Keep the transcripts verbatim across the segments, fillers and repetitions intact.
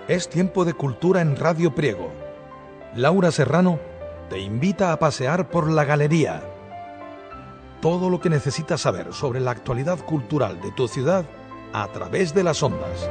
Es tiempo de cultura en Radio Priego. Laura Serrano te invita a pasear por la galería. Todo lo que necesitas saber sobre la actualidad cultural de tu ciudad a través de las ondas.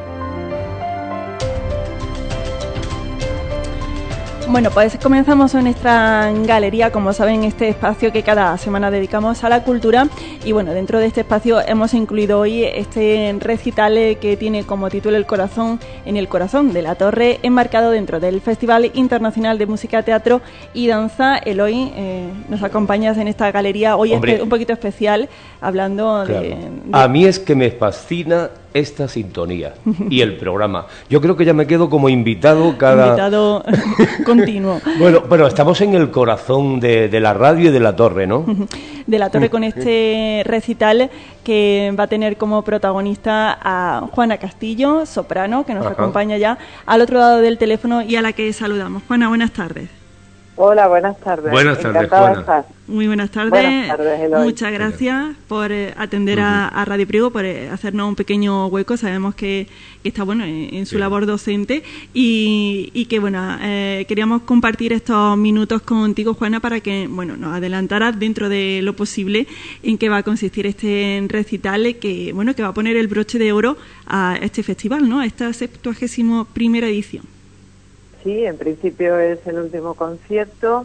Bueno, pues comenzamos en nuestra galería, como saben, este espacio que cada semana dedicamos a la cultura. Y bueno, dentro de este espacio hemos incluido hoy este recital que tiene como título El corazón en el corazón de la Torre, enmarcado dentro del Festival Internacional de Música, Teatro y Danza. Eloy, eh, nos acompañas en esta galería hoy. Hombre, es un poquito especial, hablando claro. de, de... A mí es que me fascina esta sintonía y el programa. Yo creo que ya me quedo como invitado cada... Invitado continuo. Bueno, pero estamos en el corazón de, de la radio y de la Torre, ¿no? De la Torre, con este recital que va a tener como protagonista a Juana Castillo, soprano, que nos Ajá. acompaña ya al otro lado del teléfono y a la que saludamos. Juana, buenas tardes. Hola, buenas tardes. Buenas tardes, Juana. Muy buenas tardes. Buenas tardes, Eloy. Muchas gracias por eh, atender uh-huh. a, a Radio Priego, por eh, hacernos un pequeño hueco. Sabemos que, que está bueno en, en su sí. labor docente y, y que bueno eh, queríamos compartir estos minutos contigo, Juana, para que bueno nos adelantaras dentro de lo posible en qué va a consistir este recital que bueno que va a poner el broche de oro a este festival, ¿no? A esta septuagésimo primera edición. Sí, en principio es el último concierto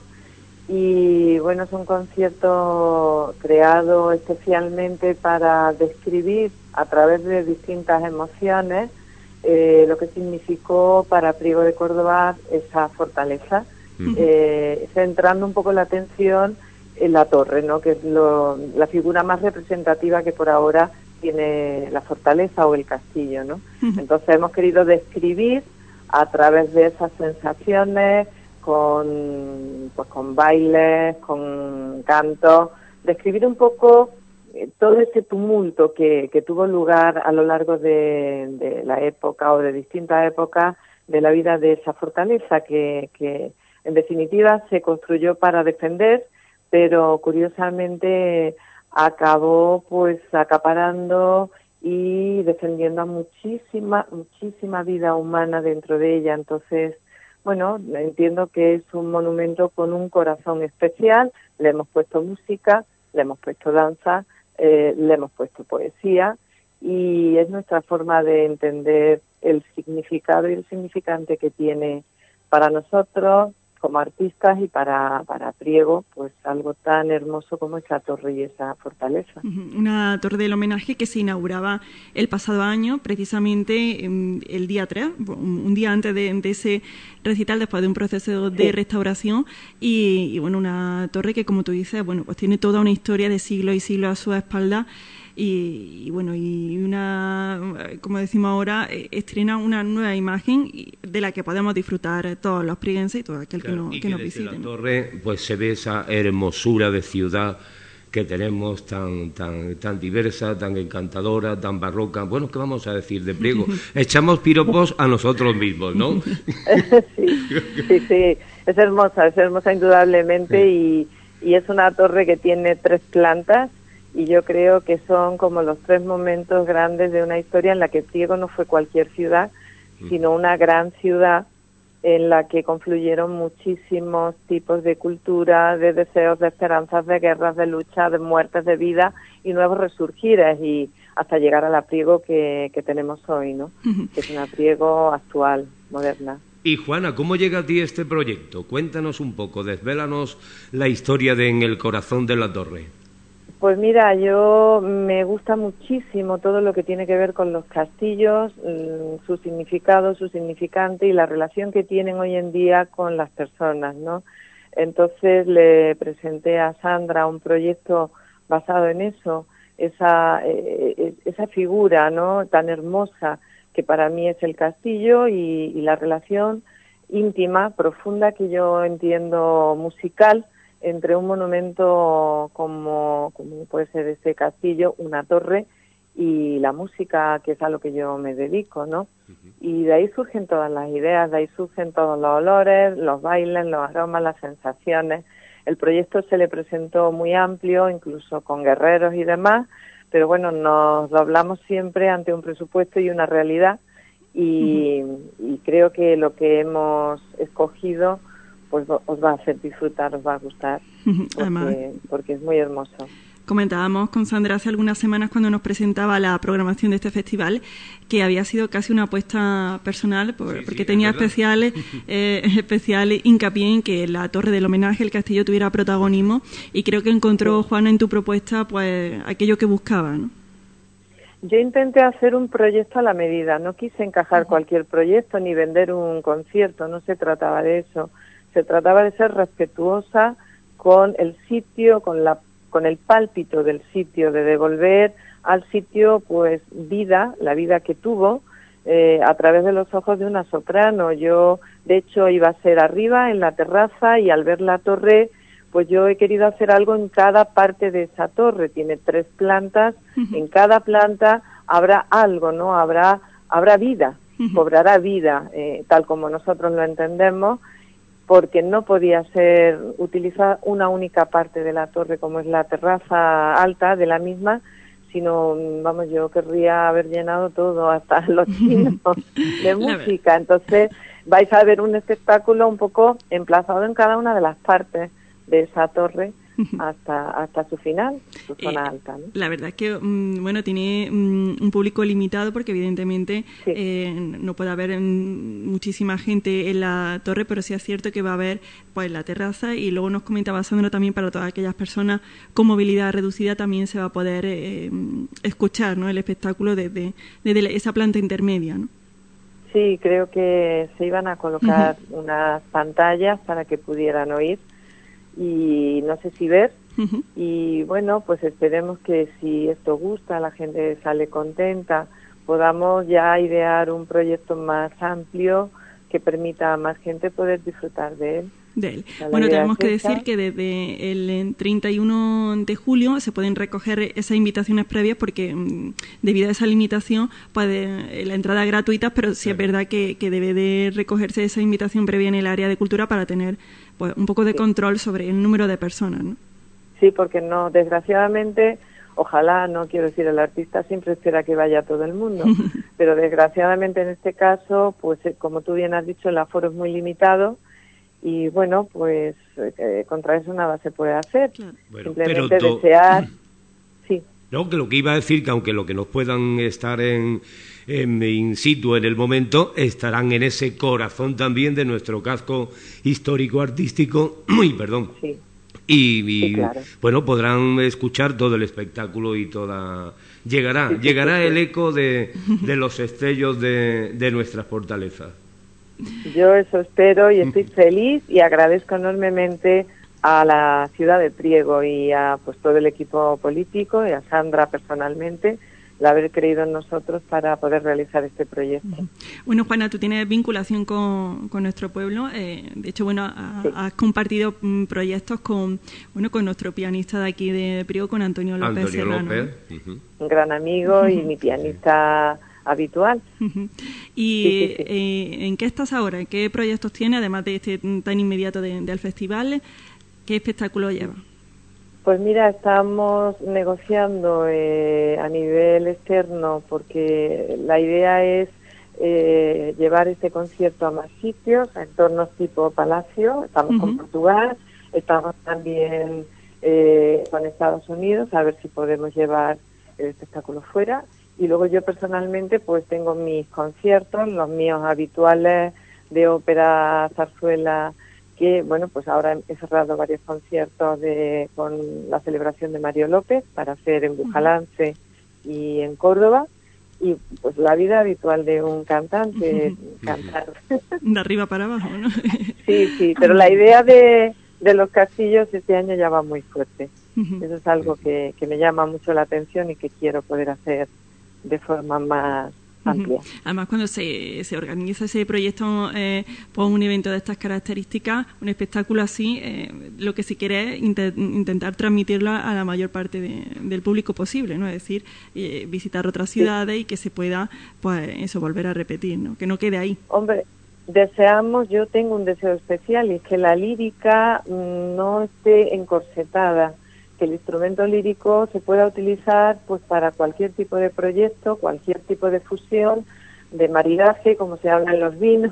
y bueno, es un concierto creado especialmente para describir a través de distintas emociones eh, lo que significó para Priego de Córdoba esa fortaleza, uh-huh. eh, centrando un poco la atención en la torre, ¿no? Que es lo, la figura más representativa que por ahora tiene la fortaleza o el castillo, ¿no? Uh-huh. Entonces hemos querido describir a través de esas sensaciones, con pues con bailes, con cantos, describir un poco eh, todo ese tumulto que, que tuvo lugar a lo largo de, de la época o de distintas épocas de la vida de esa fortaleza que, que en definitiva se construyó para defender, pero curiosamente acabó pues acaparando y defendiendo a muchísima, muchísima vida humana dentro de ella. Entonces, bueno, entiendo que es un monumento con un corazón especial. Le hemos puesto música, le hemos puesto danza, eh, le hemos puesto poesía y es nuestra forma de entender el significado y el significante que tiene para nosotros como artistas y para, para Priego, pues algo tan hermoso como esa torre y esa fortaleza. Una torre del homenaje que se inauguraba el pasado año, precisamente el día tres, un día antes de, de ese recital, después de un proceso de sí. restauración, y, y bueno, una torre que, como tú dices, bueno, pues tiene toda una historia de siglos y siglos a su espalda. Y, y bueno, y una, como decimos ahora, eh, estrena una nueva imagen de la que podemos disfrutar todos los prieguenses y todo aquel claro, que, no, y que que nos desde visite. La torre, pues se ve esa hermosura de ciudad que tenemos tan tan tan diversa, tan encantadora, tan barroca. Bueno, ¿qué vamos a decir de Priego? Echamos piropos a nosotros mismos, ¿no? sí, sí, sí, es hermosa, es hermosa indudablemente sí. y, y es una torre que tiene tres plantas. Y yo creo que son como los tres momentos grandes de una historia en la que Priego no fue cualquier ciudad, sino una gran ciudad en la que confluyeron muchísimos tipos de cultura, de deseos, de esperanzas, de guerras, de luchas, de muertes, de vida y nuevos resurgires y hasta llegar a la Priego que, que tenemos hoy, ¿no? Que es una Priego actual, moderna. Y Juana, ¿cómo llega a ti este proyecto? Cuéntanos un poco, desvélanos la historia de En el corazón de la torre. Pues mira, yo me gusta muchísimo todo lo que tiene que ver con los castillos, su significado, su significante y la relación que tienen hoy en día con las personas, ¿no? Entonces le presenté a Sandra un proyecto basado en eso, esa eh, esa figura, ¿no? Tan hermosa que para mí es el castillo y, y la relación íntima, profunda que yo entiendo musical entre un monumento como, como puede ser este castillo, una torre y la música, que es a lo que yo me dedico, ¿no? Uh-huh. Y de ahí surgen todas las ideas, de ahí surgen todos los olores, los bailes, los aromas, las sensaciones. El proyecto se le presentó muy amplio, incluso con guerreros y demás, pero bueno, nos doblamos siempre ante un presupuesto y una realidad y, uh-huh. y creo que lo que hemos escogido pues os va a hacer disfrutar, os va a gustar, uh-huh. porque, porque es muy hermoso. Comentábamos con Sandra hace algunas semanas cuando nos presentaba la programación de este festival que había sido casi una apuesta personal por, sí, porque sí, tenía especial, eh, especial hincapié en que la torre del homenaje, el castillo, tuviera protagonismo, y creo que encontró, sí. Juana, en tu propuesta pues aquello que buscaba, ¿no? Yo intenté hacer un proyecto a la medida, no quise encajar uh-huh. cualquier proyecto ni vender un concierto, no se trataba de eso, se trataba de ser respetuosa con el sitio, con la con el pálpito del sitio, de devolver al sitio pues vida, la vida que tuvo eh, a través de los ojos de una soprano. Yo de hecho iba a ser arriba en la terraza, y al ver la torre pues yo he querido hacer algo en cada parte de esa torre. Tiene tres plantas, uh-huh. en cada planta habrá algo, ¿no? Habrá habrá vida, uh-huh. cobrará vida, eh, tal como nosotros lo entendemos, porque no podía ser utilizar una única parte de la torre como es la terraza alta de la misma, sino, vamos, yo querría haber llenado todo, hasta los chinos de música. Entonces vais a ver un espectáculo un poco emplazado en cada una de las partes de esa torre hasta hasta su final, su zona eh, alta, ¿no? La verdad es que um, bueno, tiene um, un público limitado porque evidentemente sí. eh, no puede haber um, muchísima gente en la torre, pero sí es cierto que va a haber pues la terraza, y luego nos comentaba Sandra también para todas aquellas personas con movilidad reducida también se va a poder eh, escuchar, ¿no?, el espectáculo desde, desde esa planta intermedia, ¿no? Sí, creo que se iban a colocar uh-huh. unas pantallas para que pudieran oír y no sé si ver, uh-huh. y bueno, pues esperemos que si esto gusta, la gente sale contenta, podamos ya idear un proyecto más amplio que permita a más gente poder disfrutar de él. De él. Bueno, tenemos que decir que desde el treinta y uno de julio se pueden recoger esas invitaciones previas porque mmm, debido a esa limitación puede, la entrada es gratuita, pero sí es verdad que, que debe de recogerse esa invitación previa en el área de cultura para tener pues un poco de sí. control sobre el número de personas, ¿no? Sí, porque no, desgraciadamente, ojalá, no quiero decir, el artista siempre espera que vaya todo el mundo, pero desgraciadamente en este caso, pues como tú bien has dicho, el aforo es muy limitado. Y bueno, pues eh, contra eso nada se puede hacer. Bueno, simplemente do... desear. Sí. No, que lo que iba a decir, que aunque lo que nos puedan estar en, en in situ en el momento, estarán en ese corazón también de nuestro casco histórico-artístico. Uy, perdón. Sí. Y, y sí, claro. bueno, podrán escuchar todo el espectáculo y toda. Llegará, sí, sí, llegará sí, sí. el eco de, de los estellos de, de nuestras fortalezas. Yo eso espero y estoy feliz y agradezco enormemente a la ciudad de Priego y a pues todo el equipo político y a Sandra personalmente el haber creído en nosotros para poder realizar este proyecto. Bueno, Juana, tú tienes vinculación con, con nuestro pueblo. Eh, de hecho, bueno, ha, sí. has compartido m, proyectos con bueno con nuestro pianista de aquí de Priego, con Antonio López Antonio Serrano. López. Uh-huh. Un gran amigo uh-huh. y mi pianista habitual. Uh-huh. ¿Y sí, sí, sí. Eh, en qué estás ahora? ¿Qué proyectos tienes, además de este tan inmediato de, del festival? ¿Qué espectáculo lleva? Pues mira, estamos negociando eh, a nivel externo porque la idea es eh, llevar este concierto a más sitios, a entornos tipo Palacio. Estamos uh-huh. con Portugal, estamos también eh, con Estados Unidos, a ver si podemos llevar el espectáculo fuera. Y luego yo personalmente pues tengo mis conciertos, los míos habituales de ópera, zarzuela, que bueno, pues ahora he cerrado varios conciertos de, con la celebración de Mario López para hacer en Bujalance uh-huh. y en Córdoba. Y pues la vida habitual de un cantante, uh-huh. cantar. De arriba para abajo, ¿no? Sí, sí, pero la idea de, de los castillos este año ya va muy fuerte. Uh-huh. Eso es algo que, que me llama mucho la atención y que quiero poder hacer de forma más amplia. Uh-huh. Además, cuando se, se organiza ese proyecto, eh, pues un evento de estas características, un espectáculo así, eh, lo que se quiere es int- intentar transmitirlo a la mayor parte de, del público posible, ¿no? Es decir, eh, visitar otras ciudades sí. y que se pueda, pues eso, volver a repetir, ¿no? Que no quede ahí. Hombre, deseamos, yo tengo un deseo especial y es que la lírica mmm, no esté encorsetada, que el instrumento lírico se pueda utilizar pues para cualquier tipo de proyecto, cualquier tipo de fusión, de maridaje, como se habla en los vinos,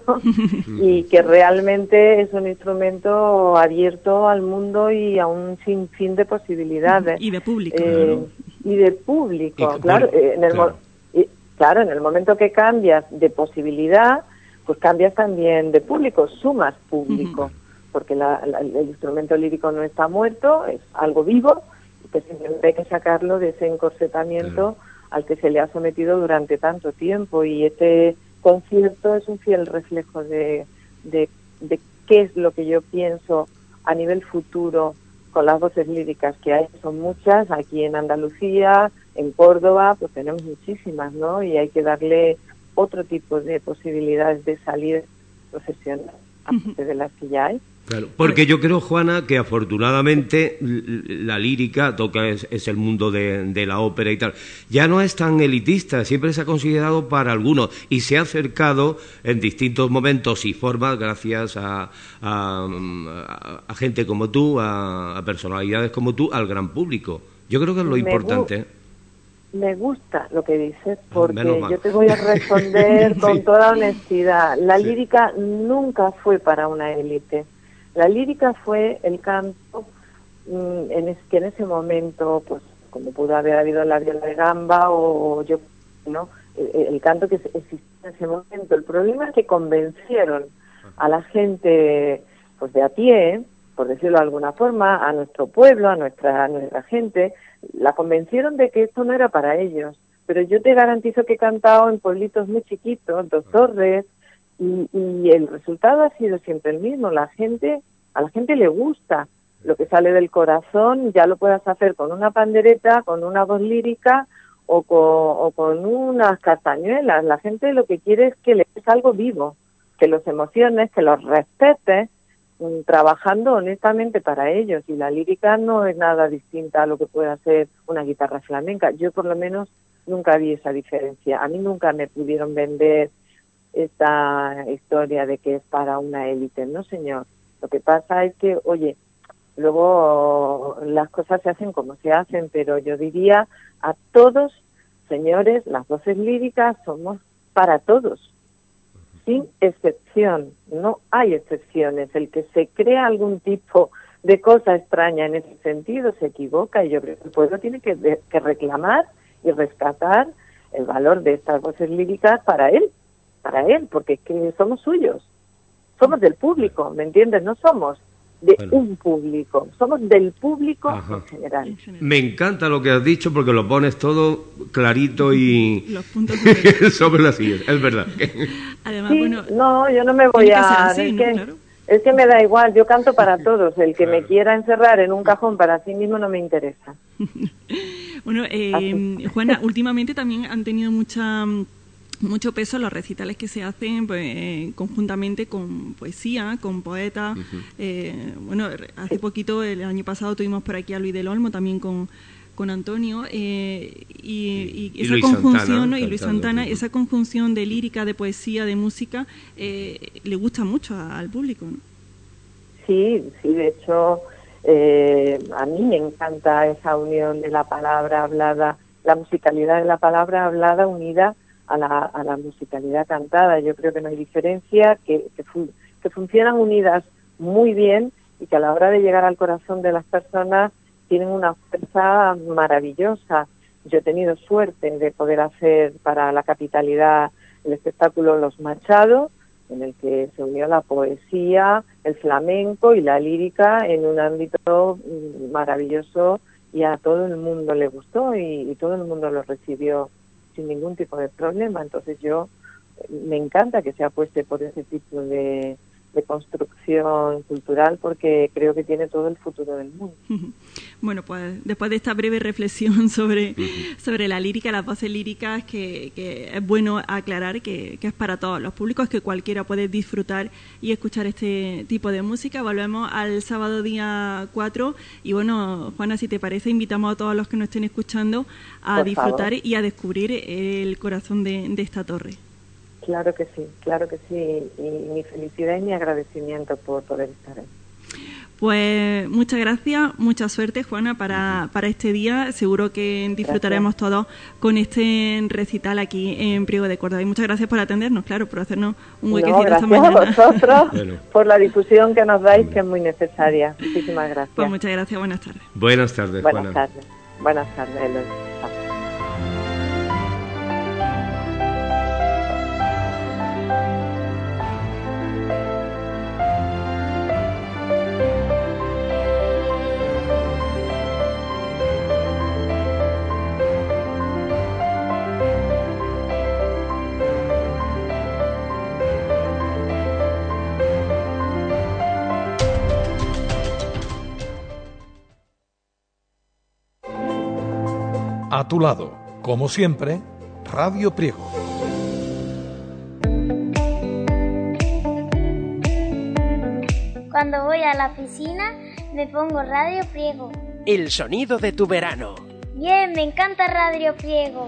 y que realmente es un instrumento abierto al mundo y a un sinfín de posibilidades. Y de público. Eh, Claro. Y de público, Y, claro. bueno, en el claro. Mo- y, claro, en el momento que cambias de posibilidad, pues cambias también de público, sumas público, Ujú. porque la, la- el instrumento lírico no está muerto, es algo vivo, y que simplemente hay que sacarlo de ese encorsetamiento Claro. al que se le ha sometido durante tanto tiempo, y este concierto es un fiel reflejo de, de, de qué es lo que yo pienso a nivel futuro con las voces líricas que hay, son muchas, aquí en Andalucía, en Córdoba, pues tenemos muchísimas, ¿no? Y hay que darle otro tipo de posibilidades de salir profesional, aparte de las que ya hay. Claro, porque yo creo, Juana, que afortunadamente la lírica, toca es, es el mundo de, de la ópera y tal, ya no es tan elitista, siempre se ha considerado para algunos y se ha acercado en distintos momentos y formas gracias a, a, a, a gente como tú, a, a personalidades como tú, al gran público. Yo creo que es lo Me importante. ¿eh? Me gusta lo que dices, Ah, porque menos mal. yo te voy a responder Sí. con toda honestidad. La Sí. lírica nunca fue para una élite. La lírica fue el canto mm, en es, que en ese momento, pues como pudo haber habido la viola de gamba o yo, ¿no? El, el canto que existía en ese momento. El problema es que convencieron a la gente, pues de a pie, por decirlo de alguna forma, a nuestro pueblo, a nuestra, a nuestra gente, la convencieron de que esto no era para ellos. Pero yo te garantizo que he cantado en pueblitos muy chiquitos, Dos Torres, y, y el resultado ha sido siempre el mismo. La gente, a la gente le gusta lo que sale del corazón, ya lo puedas hacer con una pandereta, con una voz lírica o con, o con unas castañuelas. La gente lo que quiere es que le des algo vivo, que los emociones, que los respetes, mm, trabajando honestamente para ellos. Y la lírica no es nada distinta a lo que puede hacer una guitarra flamenca. Yo por lo menos nunca vi esa diferencia. A mí nunca me pudieron vender esta historia de que es para una élite. No, señor. Lo que pasa es que, oye, luego las cosas se hacen como se hacen, pero yo diría a todos, señores, las voces líricas somos para todos, sin excepción. No hay excepciones. El que se crea algún tipo de cosa extraña en ese sentido se equivoca, y yo creo que el pueblo tiene que, de, que reclamar y rescatar el valor de estas voces líricas para él, para él, porque es que somos suyos, somos del público, ¿me entiendes? No somos de Bueno. un público, somos del público Ajá. en general. En general. Me encanta lo que has dicho porque lo pones todo clarito y Los puntos sobre... sobre la silla, es verdad. Además, Sí, bueno, no, yo no me voy tiene que ser a... así, es, ¿no? que, Claro. es que me da igual, yo canto para todos, el que Claro. me quiera encerrar en un cajón para sí mismo no me interesa. Bueno, eh, Así. Juana, últimamente también han tenido mucha mucho peso los recitales que se hacen pues, eh, conjuntamente con poesía, con poetas. Ujú. eh, bueno, hace poquito, el año pasado, tuvimos por aquí a Luis del Olmo, también con, con Antonio, eh, y, y Y esa Luis conjunción, Santana, ¿no? y Luis cantando, Santana, ujú. esa conjunción de lírica, de poesía, de música, eh, le gusta mucho a- al público, ¿no? Sí, sí, de hecho, eh, a mí me encanta esa unión de la palabra hablada, la musicalidad de la palabra hablada unida a la, a la musicalidad cantada. Yo creo que no hay diferencia, que, que, fu- que funcionan unidas muy bien y que a la hora de llegar al corazón de las personas tienen una fuerza maravillosa. Yo he tenido suerte de poder hacer para la capitalidad el espectáculo Los Machados, en el que se unió la poesía, el flamenco y la lírica en un ámbito mm, maravilloso, y a todo el mundo le gustó y, y todo el mundo lo recibió sin ningún tipo de problema. Entonces yo, eh, me encanta que se apueste por ese tipo de, de construcción cultural, porque creo que tiene todo el futuro del mundo. Bueno, pues después de esta breve reflexión sobre, sobre la lírica, las voces líricas, que, que es bueno aclarar que, que es para todos los públicos, que cualquiera puede disfrutar y escuchar este tipo de música. Volvemos al sábado día cuatro y bueno, Juana, si te parece, invitamos a todos los que nos estén escuchando a Por disfrutar favor. y a descubrir el corazón de, de esta torre. Claro que sí, claro que sí, y mi felicidad y mi agradecimiento por poder estar ahí. Pues muchas gracias, mucha suerte, Juana, para, para este día. Seguro que disfrutaremos gracias. todos con este recital aquí en Priego de Córdoba. Y muchas gracias por atendernos, claro, por hacernos un huequecito no, esta mañana. Gracias a vosotros bueno. por la difusión que nos dais, que es muy necesaria. Muchísimas gracias. Pues muchas gracias, buenas tardes. Buenas tardes, buenas Juana. Tardes. Buenas tardes, Eloy. A tu lado, como siempre, Radio Priego. Cuando voy a la piscina, me pongo Radio Priego. El sonido de tu verano. Bien, me encanta Radio Priego.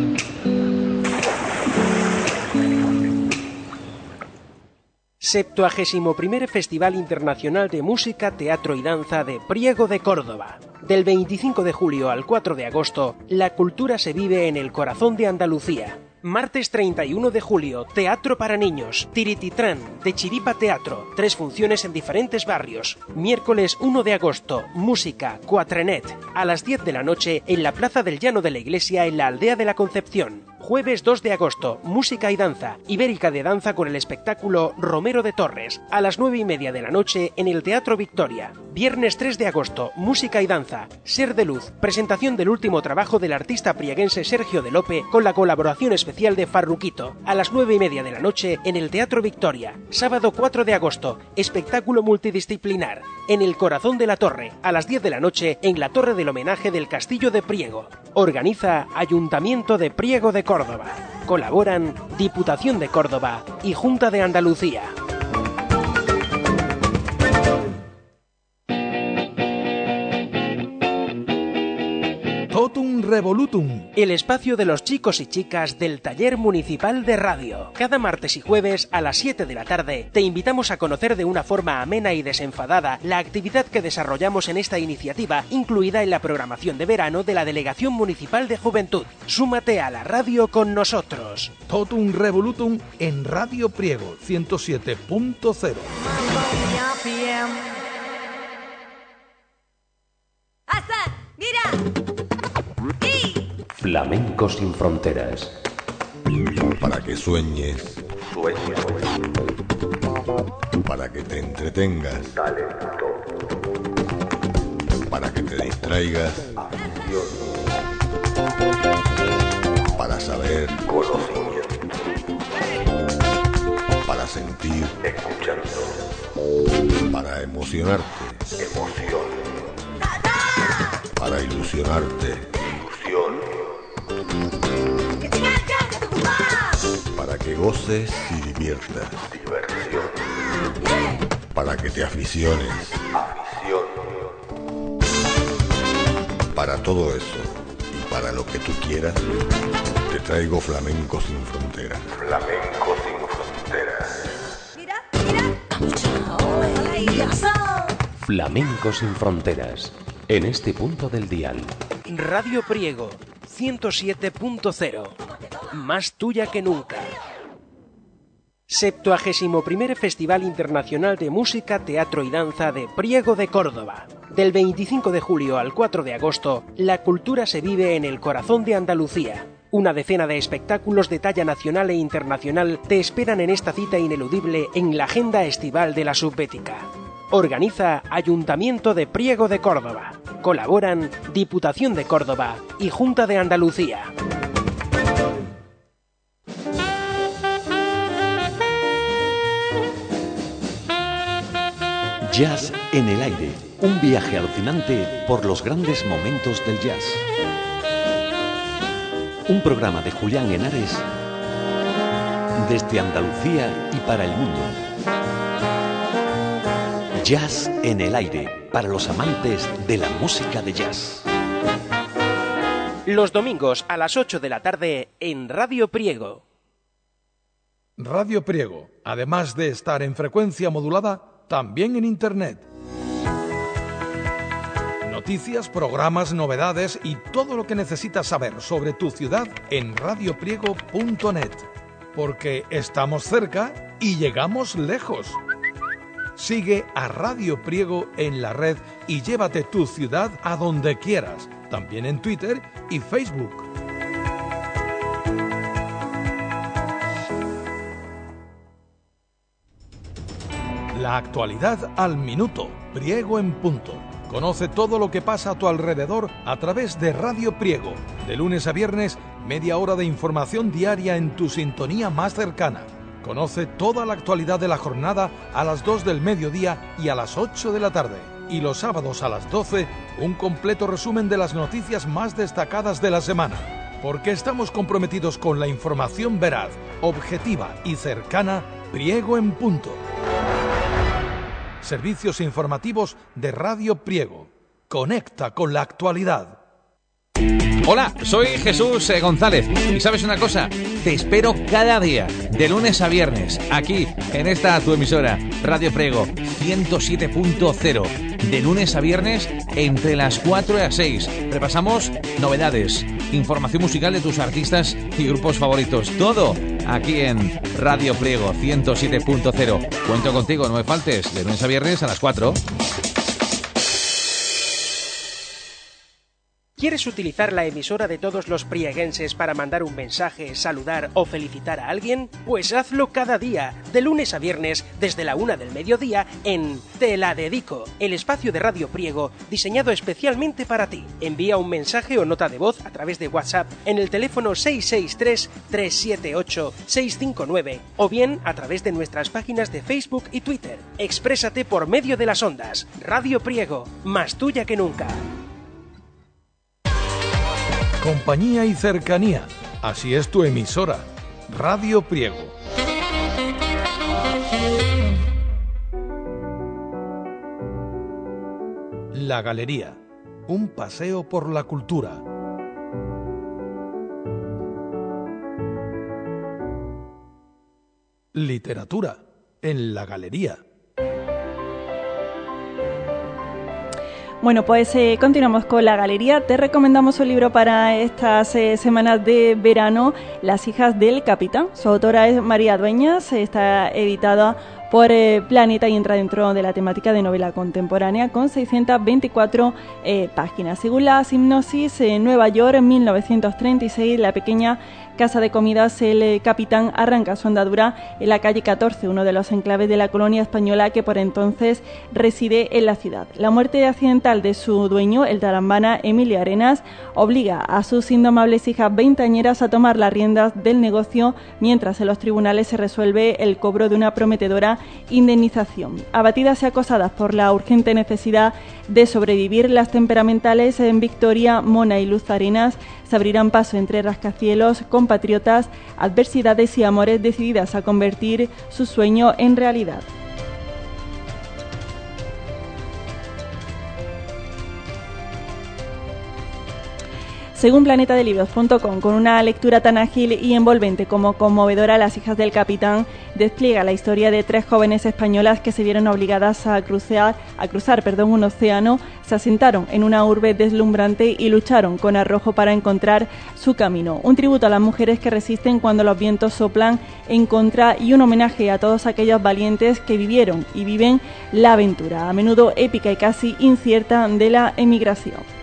Septuagésimo primer Festival Internacional de Música, Teatro y Danza de Priego de Córdoba. Del veinticinco de julio al cuatro de agosto, la cultura se vive en el corazón de Andalucía. Martes treinta y uno de julio, Teatro para Niños, Tirititrán, de Chiripa Teatro, tres funciones en diferentes barrios. Miércoles uno de agosto, Música, Cuatrenet, a las diez de la noche en la Plaza del Llano de la Iglesia en la Aldea de la Concepción. Jueves dos de agosto, Música y Danza, Ibérica de Danza con el espectáculo Romero de Torres, a las nueve y media de la noche en el Teatro Victoria. Viernes tres de agosto, Música y Danza, Ser de Luz, presentación del último trabajo del artista prieguense Sergio de Lope con la colaboración especial de Farruquito, a las nueve y media de la noche en el Teatro Victoria. Sábado cuatro de agosto, espectáculo multidisciplinar, en el corazón de la Torre, a las diez de la noche en la Torre del Homenaje del Castillo de Priego. Organiza Ayuntamiento de Priego de Córdoba. Colaboran Diputación de Córdoba y Junta de Andalucía. Totum Revolutum, el espacio de los chicos y chicas del Taller Municipal de Radio. Cada martes y jueves a las siete de la tarde te invitamos a conocer de una forma amena y desenfadada la actividad que desarrollamos en esta iniciativa, incluida en la programación de verano de la Delegación Municipal de Juventud. Súmate a la radio con nosotros. Totum Revolutum en Radio Priego ciento siete punto cero. ¡Hasta! ¡Mira! Flamenco sin fronteras. Para que sueñes. Sueños. Para que te entretengas. Talento. Para que te distraigas. Afición. Para saber. Conocimiento. Para sentir. Escuchando. Para emocionarte. Emoción. Para ilusionarte. Ilusión. Para que goces y diviertas. Diversión. Para que te aficiones. Afición. Para todo eso y para lo que tú quieras, te traigo Flamenco sin fronteras. Flamenco sin fronteras. Mira, mira. Flamenco sin fronteras. En este punto del dial. Radio Priego ciento siete punto cero. Más tuya que nunca. Septuagésimo primer Festival Internacional de Música, Teatro y Danza de Priego de Córdoba. Del veinticinco de julio al cuatro de agosto, la cultura se vive en el corazón de Andalucía. Una decena de espectáculos de talla nacional e internacional te esperan en esta cita ineludible en la agenda estival de la Subbética. Organiza Ayuntamiento de Priego de Córdoba. Colaboran Diputación de Córdoba y Junta de Andalucía. Jazz en el aire, un viaje alucinante por los grandes momentos del jazz. Un programa de Julián Henares desde Andalucía y para el mundo. Jazz en el aire, para los amantes de la música de jazz. Los domingos a las ocho de la tarde en Radio Priego. Radio Priego, además de estar en frecuencia modulada, también en Internet. Noticias, programas, novedades y todo lo que necesitas saber sobre tu ciudad en radio priego punto net. Porque estamos cerca y llegamos lejos. Sigue a Radio Priego en la red y llévate tu ciudad a donde quieras, también en Twitter y Facebook. La actualidad al minuto, Priego en punto. Conoce todo lo que pasa a tu alrededor a través de Radio Priego. De lunes a viernes, media hora de información diaria en tu sintonía más cercana. Conoce toda la actualidad de la jornada a las dos del mediodía y a las ocho de la tarde. Y los sábados a las doce, un completo resumen de las noticias más destacadas de la semana. Porque estamos comprometidos con la información veraz, objetiva y cercana, Priego en punto. Servicios informativos de Radio Priego. Conecta con la actualidad. Hola, soy Jesús eh, González y ¿sabes una cosa? Te espero cada día, de lunes a viernes, aquí, en esta tu emisora, Radio Priego ciento siete punto cero. De lunes a viernes, entre las cuatro y las seis. Repasamos novedades, información musical de tus artistas y grupos favoritos. Todo aquí en Radio Priego ciento siete punto cero. Cuento contigo, no me faltes, de lunes a viernes a las cuatro. ¿Quieres utilizar la emisora de todos los prieguenses para mandar un mensaje, saludar o felicitar a alguien? Pues hazlo cada día, de lunes a viernes, desde la una del mediodía, en Te la Dedico, el espacio de Radio Priego diseñado especialmente para ti. Envía un mensaje o nota de voz a través de WhatsApp en el teléfono seis seis tres, tres siete ocho, seis cinco nueve o bien a través de nuestras páginas de Facebook y Twitter. Exprésate por medio de las ondas. Radio Priego, más tuya que nunca. Compañía y cercanía. Así es tu emisora. Radio Priego. La Galería. Un paseo por la cultura. Literatura. En la Galería. Bueno, pues eh, continuamos con la galería. Te recomendamos un libro para estas eh, semanas de verano, Las hijas del capitán. Su autora es María Dueñas, está editada por eh, Planeta y entra dentro de la temática de novela contemporánea con seiscientas veinticuatro eh, páginas. Según la sinopsis, en Nueva York, en mil novecientos treinta y seis, la pequeña casa de comidas El eh, Capitán arranca su andadura en la calle catorce, uno de los enclaves de la colonia española que por entonces reside en la ciudad. La muerte accidental de su dueño, el tarambana Emilio Arenas, obliga a sus indomables hijas veinteañeras a tomar las riendas del negocio, mientras en los tribunales se resuelve el cobro de una prometedora indemnización. Abatidas y acosadas por la urgente necesidad de sobrevivir, las temperamentales en Victoria, Mona y Luz Arenas se abrirán paso entre rascacielos, compatriotas, adversidades y amores, decididas a convertir su sueño en realidad. Según planeta de libros punto com, con una lectura tan ágil y envolvente como conmovedora, Las hijas del capitán despliega la historia de tres jóvenes españolas que se vieron obligadas a cruzar, a cruzar perdón, un océano, se asentaron en una urbe deslumbrante y lucharon con arrojo para encontrar su camino. Un tributo a las mujeres que resisten cuando los vientos soplan en contra y un homenaje a todos aquellos valientes que vivieron y viven la aventura, a menudo épica y casi incierta, de la emigración.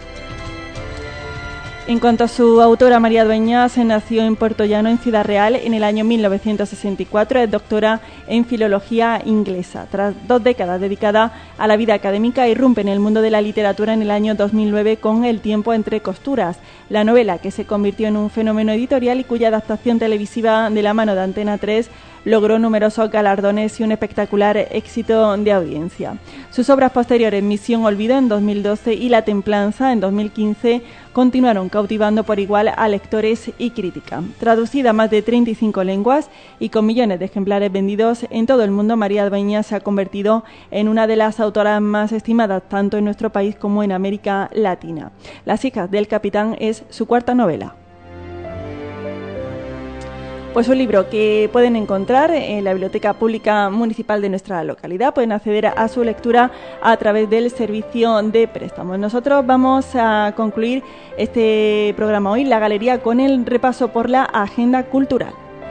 En cuanto a su autora, María Dueñas, nació en Puertollano, en Ciudad Real, en el año mil novecientos sesenta y cuatro. Es doctora en filología inglesa. Tras dos décadas dedicadas a la vida académica, irrumpe en el mundo de la literatura en el año dos mil nueve con El tiempo entre costuras, la novela que se convirtió en un fenómeno editorial y cuya adaptación televisiva de la mano de Antena tres logró numerosos galardones y un espectacular éxito de audiencia. Sus obras posteriores, Misión Olvido en dos mil doce y La Templanza en dos mil quince, continuaron cautivando por igual a lectores y crítica. Traducida a más de treinta y cinco lenguas y con millones de ejemplares vendidos en todo el mundo, María Dueñas se ha convertido en una de las autoras más estimadas tanto en nuestro país como en América Latina. Las hijas del capitán es su cuarta novela. Pues un libro que pueden encontrar en la Biblioteca Pública Municipal de nuestra localidad. Pueden acceder a su lectura a través del servicio de préstamos. Nosotros vamos a concluir este programa hoy, La Galería, con el repaso por la agenda cultural.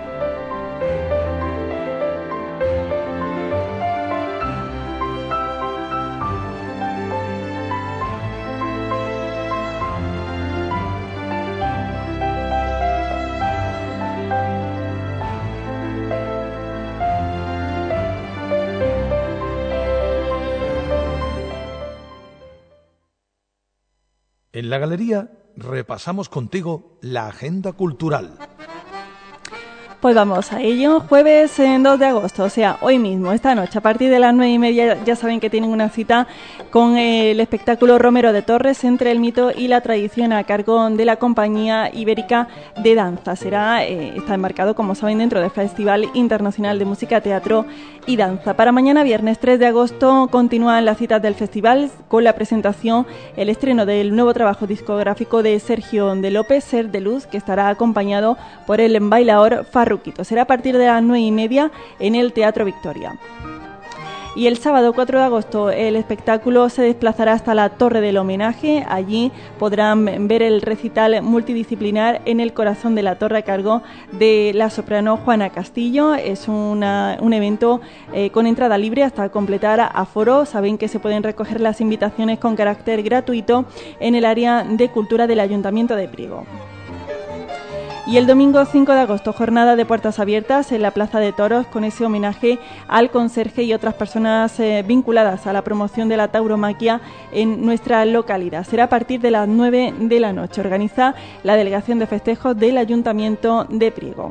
En la galería repasamos contigo la agenda cultural. Pues vamos a ello. Jueves en dos de agosto, o sea, hoy mismo, esta noche, a partir de las nueve y media, ya saben que tienen una cita con el espectáculo Romero de Torres, entre el mito y la tradición, a cargo de la Compañía Ibérica de Danza. Será, eh, está enmarcado, como saben, dentro del Festival Internacional de Música, Teatro y Danza. Para mañana, viernes tres de agosto, continúan las citas del festival con la presentación, el estreno del nuevo trabajo discográfico de Sergio de López, Ser de Luz, que estará acompañado por el bailaor Farruquito. Será a partir de las nueve y media en el Teatro Victoria. Y el sábado cuatro de agosto el espectáculo se desplazará hasta la Torre del Homenaje. Allí podrán ver el recital multidisciplinar En el corazón de la torre, a cargo de la soprano Juana Castillo. Es una, un evento eh, con entrada libre hasta completar aforo. Saben que se pueden recoger las invitaciones con carácter gratuito en el área de cultura del Ayuntamiento de Priego. Y el domingo cinco de agosto, jornada de puertas abiertas en la Plaza de Toros, con ese homenaje al conserje y otras personas eh, vinculadas a la promoción de la tauromaquia en nuestra localidad. Será a partir de las nueve de la noche. Organiza la Delegación de Festejos del Ayuntamiento de Priego.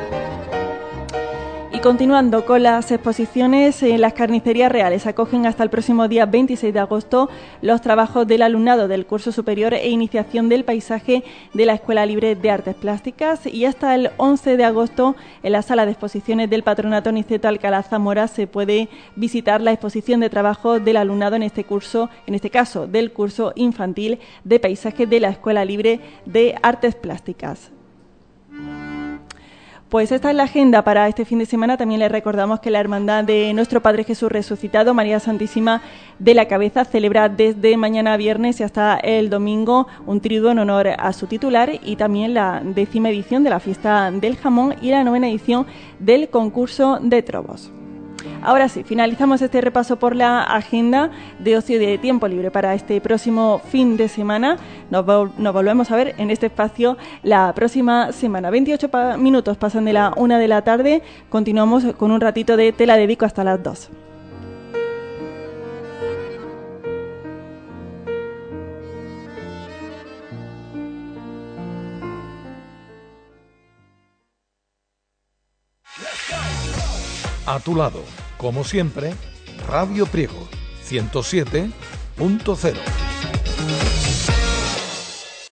Y continuando con las exposiciones, en las carnicerías reales acogen hasta el próximo día veintiséis de agosto los trabajos del alumnado del curso superior e iniciación del paisaje de la Escuela Libre de Artes Plásticas, y hasta el once de agosto en la sala de exposiciones del Patronato Niceto Alcalá Zamora se puede visitar la exposición de trabajos del alumnado en este curso, en este caso del curso infantil de paisaje de la Escuela Libre de Artes Plásticas. Pues esta es la agenda para este fin de semana. También les recordamos que la Hermandad de Nuestro Padre Jesús Resucitado, María Santísima de la Cabeza, celebra desde mañana viernes y hasta el domingo un triduo en honor a su titular, y también la décima edición de la Fiesta del Jamón y la novena edición del concurso de trovos. Ahora sí, finalizamos este repaso por la agenda de ocio y de tiempo libre para este próximo fin de semana. Nos, vol- nos volvemos a ver en este espacio la próxima semana. veintiocho pa- minutos pasan de la una de la tarde. Continuamos con un ratito de Te la dedico hasta las dos. A tu lado, como siempre, Radio Priego ciento siete punto cero.